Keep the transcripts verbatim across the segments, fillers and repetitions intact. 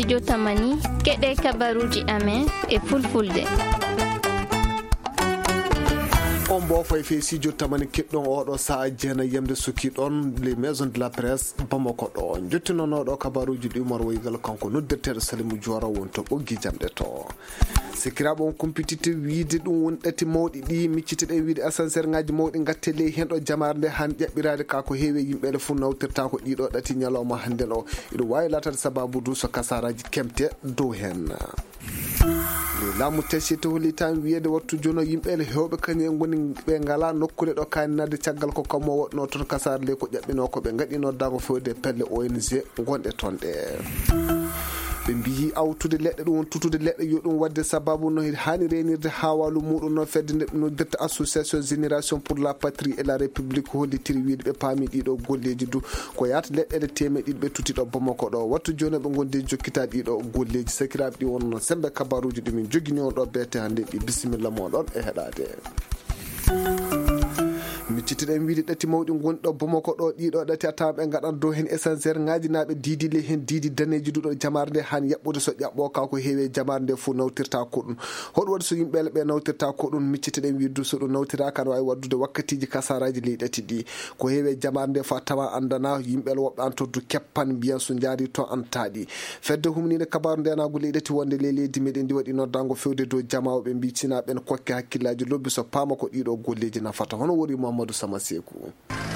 studio Tamani keɗe kabaruji amen e fulfulde. On bo fay fe studio Tamani keddon odo saa jeena yemde suki don les maisons de la presse Bamako do jottinono do kabaruji di Umar Waygal kanko noddetere Salimu Jora wonto boggi jamde to sikirabo on competitive wiide dum won dati mawdi di miccitede wiide ascenseur ngaji mawdi gattele hen do jamarde han jabbiraade ka ko heewe yimbe le fu nawtirta ko dido dati nyaloma hande do ido wayi latar sababu du so kasaraji kemte do hen lamu tessito holitan wiede wattu jono yimbe le hewbe kany ngoni be ngala nokkule do kanade tiagal ko kamo wodno ton kasar le ko jabbino ko be ngadino dago fewde pelle O N G gonde tonde be mbi awtude ledde dum tutude ledde yo dum wadde sababu no hani renirde hawalu mudum no fedde no detta association génération pour la patrie et la république hollitiri wiide be paami dido golleji du ko yata ledde de teme dibbe tutido Bamako do wattu jono be gonde jokkita dido golleji sakirabe di wonno sembe kabaruji dum jogini on do bete hande bi bismillah modon e hedade miccitiden wiide dati mawdi gondo Bamako do dido dati atambe gadan do hen essentiel ngaji naabe didi le hen didi daneji dudo jamarde han yabbude so jabbo ka ko heewe jamarde fu nawtirta ko dum hod wad so yimbe be nawtirta ko dum miccitiden wiidu so do nawtira kan way waddude wakkatiji kasaraji le dati di ko heewe jamarde fa tawa andana yimbe wobbe an to du keppan biyan so jaari to antadi fedde humnide kabaru dena gule dati wonde le leedi meden di wadi noddango fewde do jamaabe mbicina ben kokke hakkillaji lobbi so paama ko dido golleji nafata hono wori Mamadou Samaseku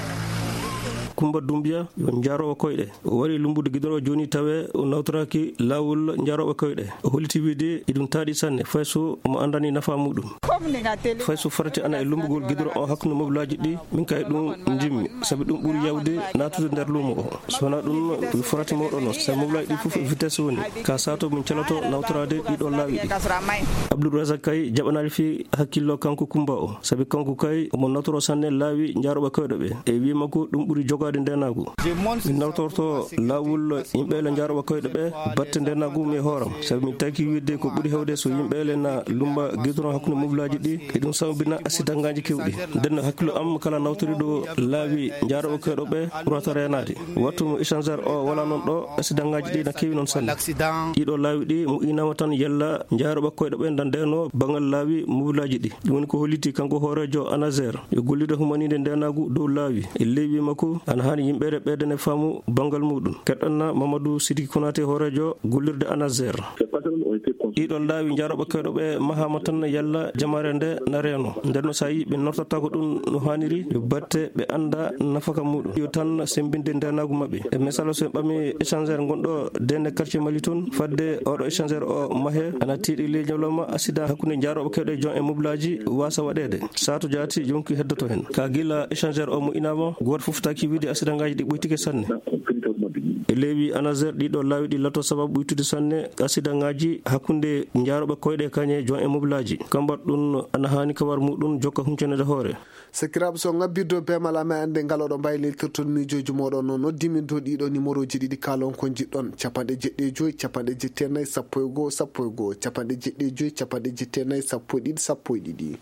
Kumba Dumbia yon jaro koyde wari lumbude gidoro joni tawe o nawtraki lawul jaro koyde o holiti wiide idum taadi sanne fayso mo andani nafa mudum fayso farati ana e lumbugol gidoro o hakkunde mobilaji di min kay dum jimmi sabi dum buri yawde natude der lumo o sona dum farati modo no sa mobilaji di fuf vitesse woni ka sato min celato nawtrade dido lawi di Abdul Razak kay jabanari fi hakkillo kanko Kumba o sabi kanko kay mo nawtoro sanne lawi jaro koyde be e wi mako dum buri jogade ndenagu min nawtorto lawul yimbe le jaroba koyde be batte ndenagu mi horam sabi min taki widde ko buri hewde so yimbe le na lumba gidron hakkunde mobilaji di e dum sambina asidangaji kewdi den hakkilo am kala nawtori do lawi jaroba koydo be rota renade wattu mo échangeur o wala non do asidangaji di na kewi non sanne dido lawi di mu inama tan yalla jaroba koydo be dandeno bangal lawi mobilaji di dum ko holiti kanko horejo Anazer yo gollide humanide ndenagu do lawi e lewi mako an hani yimbe re bedene famu bangal mudum kedonna Mamadou Sidiki Konate horejo gollirde Anazer idol lawi jaroba koydo be mahamatan yalla jamarende nareno nderno sayi be nortata ko dum no haniri yo batte be anda nafaka mudum yo tan sembinde ndenagu mabbe e mesalo so bami échangeur gondo denne quartier Maliton fadde odo échangeur o mahe ana tidi le jawloma accident hakkunde jaroba koydo jon e mobilaji wasa wadede sato jati jonki heddoto hen ka gila échangeur o mo inama god fuftaki wiide asidangaji di boytike sanne e lewi Anazer dido lawi di lato sababu boytude sanne asidangaji hakkunde jaroba koyde kanye jon e mobilaji kamba dun ana hani kabar mudun jokka huncenede hore sekirab so ngabbido be mala ma ande ngalodo bayli turton mijoji modon no noddimin do dido numéro ji didi kalon ko jiddon capande jedde joy capande jettenay sappo e go sappo e go capande jedde joy capande jettenay sappo didi sappo didi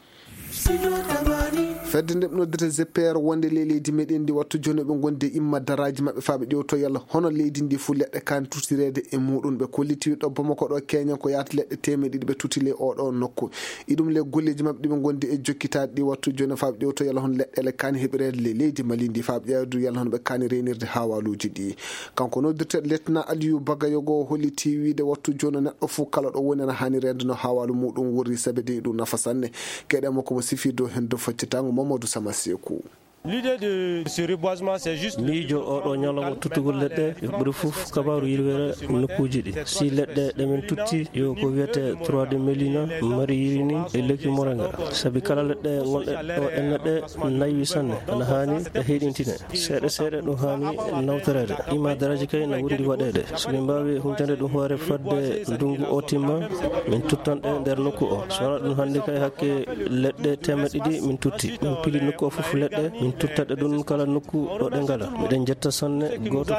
fedde ndem noddete G P R wonde le leydi meden di wattu joni be gonde imma daraji mabbe faabe dewto yalla hono leydi ndi fu ledde kan tutirede e mudun be kolliti do Bamako do Kenya ko yaata ledde temedidi be tutile o do nokku idum le golleji mabbe di be gonde e jokkitaade di wattu joni faabe dewto yalla hon ledde le kan hebirede le leydi malindi faabe yaadu yalla hon be kan renirde hawaluji di kanko noddete letna Aliou Bagayogo holliti wiide wattu joni neddo fu kala do woni na hani rende no hawalu mudum wori sabede dum nafasanne kede mako sifido hen do faccitango Mamadou Samaseku. L'idée de ce reboisement c'est juste lijo odo nyalamo tutugol ledde buri fuf kabaru yirwere nokkuji di si ledde de men tutti yo ko wiete trois de melina mari yirini e leki moranga sabi kala ledde wonde do enade nayi sanne ana hani e hedintine sede sede do hani nawtarede ima daraji kay na wuri wadede so min bawi huntande dum hoore fadde dungu otima min tuttande der nokku o so dum hande kay hakke ledde temedidi min tutti min pili nokku fuf ledde min tuttaɗe ɗum kala nokku ɗo ɗe ngala miɗen jetta sanne goto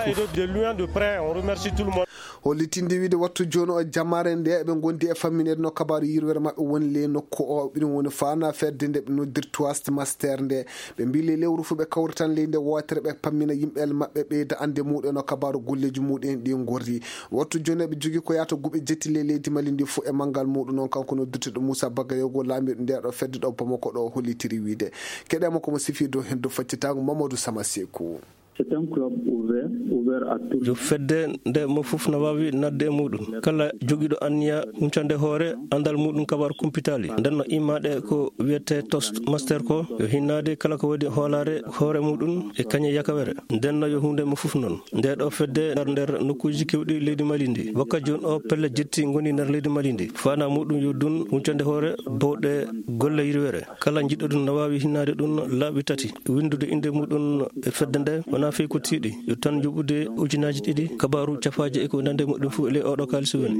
fof hollitinde wiide wattu joni o jamare nde eɓe gondi e famminede no kabaru yirwere mabɓe woni le nokku o ɓiɗum woni fana fedde nde ɓe noddirti wasde master nde ɓe mbi le lewru fu ɓe kawritan leyde wotere ɓe pammina yimɓele mabɓe ɓeyda ande muɗum no kabaru golleji muɗum ɗi gorri wattu joni eɓe jogui ko yata guɓe jetti le leydi Mali ndi fu e manggal muɗum noon kanko noddirteɗo Moussa Bagayogo laamiɗo nde ɗo fedde ɗo Bamako ɗo hollitiri wiide keɗema komo sifi dow hen do faccitago Mamadou Samasekou. C'est un club ouvert, ouvert à tout. Jo fedde nde mo fof no wawi nadde e muɗum kala joguiɗo anniya huncande hoore andal muɗum kabaru kumpitali nden no immaɗe ko wiyete tost master ko yo hinnade kala ko waɗi hoolare hoore muɗum e kañe yakawere nden no yo hunde mo fof noon nde ɗo fedde nder nder nokkuji kewɗi leydi Mali ndi wakkat joni o pelle jetti goni nder leydi Mali ndi fana muɗum yo dun huncande hoore bawɗe golle yirwere kala jiɗɗo ɗum no wawi hinnade ɗum laaɓi tati windude inde muɗum e fedde nde wona fi ko tiiɗi yo tan joɓude ujunaji ɗiɗi kabaru capaji e ko nande muɗum fof ele oɗo kalisi woni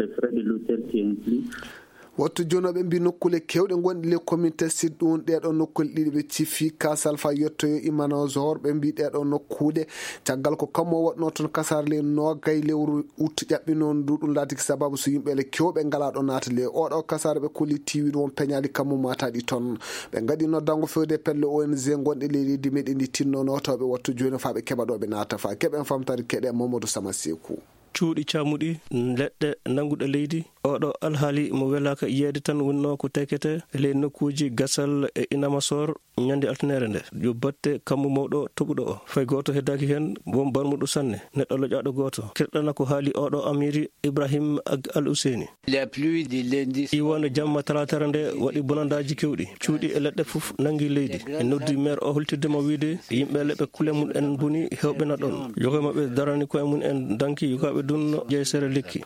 wattu jonoɓe mbi nokkule kewɗe gonɗi le communauté sud ɗum ɗeɗo nokkule ɗiɗi ɓe cifi kasal fa yettoyo imanogor ɓe mbi ɗeɗo nokkude caggal ko kammo waɗno toon kasar le nogay lewru août ƴaɓɓi noon du ɗum laatiki sababu so yimɓele kewɓe ngala ɗo naata le oɗo kasar ɓe kolli tiwiɗ won peñali kammo mataɗi toon ɓe gaɗi noddango fewde pelle O N G gonɗe leydi meɗen ndi tinno notoɓe wattu joni fa ɓe keɓaɗoɓe naata fa keɓen famtade keɗe Mamadou Samasekou. cuuɗi camuɗi leɗɗe nanguɗe leydi oɗo alhaali mo welaka yeede tan wonno ko tekete e ley nokkuji gasal e inamasor ñande altinere nde yo batte kammu mawɗo toɓuɗo o fay goto heddaki hen won barmuɗo sanne neɗɗo loƴaɗo goto kerɗana ko haali oɗo amiri Ibrahim ag al Ouseni iwande jamma talatere nde waɗi bonandaji kewɗi cuuɗi e leɗɗe fof nangui leydi e noddi maire o holtirdemo wiide yimɓe leɓe kuule mum en boni hewɓena ɗon yoga maɓe darani koye mum en danki yogaɓe dun jeey sere lekki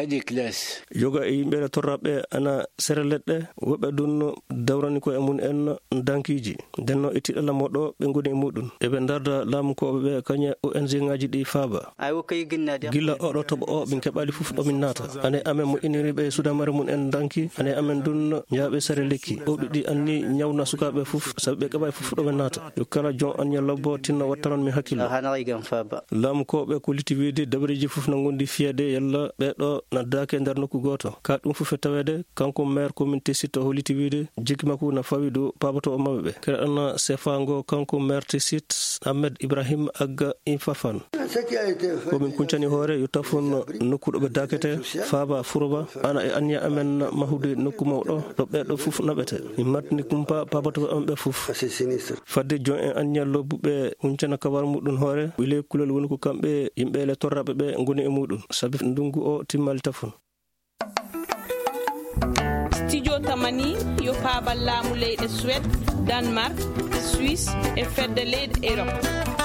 yoga e yimɓe torraɓe ana sere leɗɗe woɓɓe dun dawrani koye mum en dankiji ndenno e tiɗala moɗo ɓe goni e muɗum eɓe darda laamukoɓe ɓe kañe O N G ngaji ɗi faaba gilla oɗo toɓo o ɓe keɓali fof ɗomin naata ane amen mo iniriɓe e sudamare mum en danki ane amen dun jaaɓe sere lekki ɓowɗi ɗi anni ñawna sukaɓe fof saabi ɓe keɓali fof ɗoɓe naata yo kala jon anña lobbo tinno wattanon mi hakkillo laamukoɓe ko liti wiide dabareji fof no gondi fiyede yalla ɓeɗo naddake e nder nokku goto ka ɗum fof e tawede kanko maire communauté sitto holiti wiide jiggi makko na fawi dow pabato o mabɓe ɓe keɗanna sefango kanko maire te sit Ahmed Ibrahim Agga Infafan komin kuncani hoore yo tafon nokkuɗo ɓe dakete faaba furoba ana e anniya amen mahude nokku mawɗo ɗo ɓeɗo fof naɓete min martini kumpa pabato on ɓe fof fadde jon en anniya lobbuɓe kuncana kabar muɗum hoore wile kulol woni ko kamɓe yimɓe le torraɓe ɓe goni e muɗum sabi ndungu o timmali tafon. Studio Tamani yo paabal laamu leyɗe Suède, Danemark, Suisse e fedde leyɗe Europe.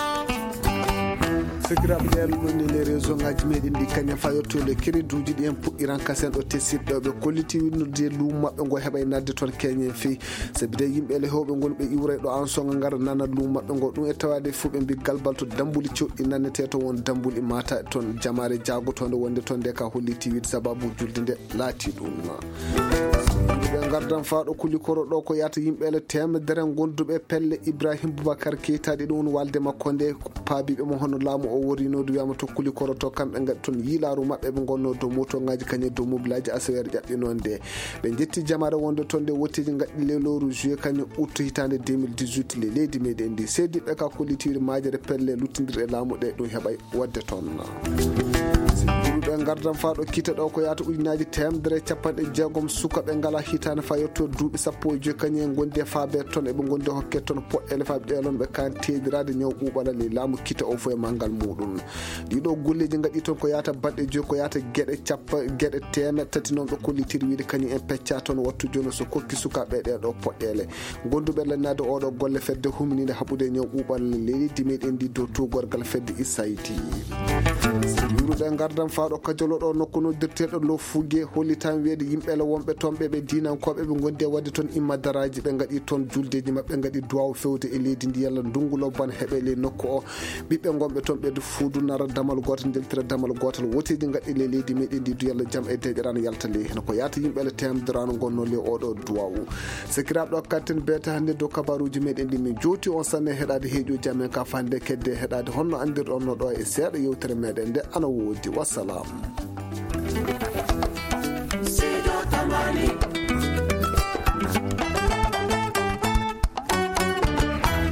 figiraɓe ɗen ɗonni les réseau ngaji meɗen ɗi kañum fa yettole crédit uji ɗi en puɗɗiran kasen ɗo tessirɗo ɓe kolliti winnorde luumu maɓɓe ngo heeɓa e nadde toon keñen fewi sabi de yimɓele hewɓe goni ɓe iwre ɗo en songa gara nana luumu maɓɓe ngo ɗum e tawade fo ɓe mbi galbal to dambuli cewɗi nannete to won dambuli mata toon jamare jagotonde wonde toon nde ka holliti wiide sababu julde nde laati ɗum ɓe gardan faɗo kulikoro ɗo ko yata yimɓele temedere gonduɓe pelle Ibrahim Boubacar Keita ɗi ɗum walde makko nde paabiɓe mo hono laamu o worinodu wiyama to kulikoro to kamɓe gaɗi toon yiilaru mabɓe ɓe gonno dow motoŋaji kañum dow mobilaji asawere ƴaɓɓinon nde ɓe jetti jamare wonde toon nde wottiji gaɗɗi leloru juillet kañum août hitande deux mille dix-huit le leydi meɗen ndi seddiɓe ka kollitiɓe majere pelle luttidir e laamu ɗe ɗum heeɓay wadde toon ɓe gardan faɗo kita ɗo ko yata ujunaji temedere capanɗe jeegom sukaɓe ngala hitane fa yetto duuɓi sappo e joyi kañum gondi e faabe toon eɓe gondi hokke toon poɗɗele faaɓe ɗelon ɓe kan tedirade ñaw ɓuɓalale laamu kita o fo e manggal muɗum ɗiɗo golleji gaɗi toon ko yata balɗe joyi ko yata gueɗe cappa gueɗe temed tati noon ɓe kollitiri wiide kañum en pecca toon wattu joni so kokki sukaɓe ɗeɗo poɗɗele gonduɓe lannade oɗo golle fedde huminide haɓude ñaw ɓuɓalale leydi meɗen ndi dow tugorgal fedde Issa Ity yuruɗe gardan faaɗo kajolo ɗo nokku noddirteɗo lo fugue holli tan weede yimɓele wonɓe toon ɓe ɓe dinankoɓe ɓe gondi e wadde toon immadaraji ɓe gaɗi toon juldeji mabɓe gaɗi duwaw fewde e leydi ndi yalla ndungulo ban heeɓe le nokku o ɓiɓɓe gonɓe toon ɓe fuudu nara damal gotal jeltira damal gotal wotiji gaɗi le leydi meɗen ndi du yalla jaam e deƴerano yalta le heno ko yata yimɓele temdrano gonno le oɗo duwawu sikiraɓe ɗo katten beeta hande dow kabaruji meɗen ndi min joti on sanne heɗade heeƴoji amen ka fande kedde heɗade honno andirɗon no ɗo e seeɗa yewtere meɗen nde ana woodi wassalam.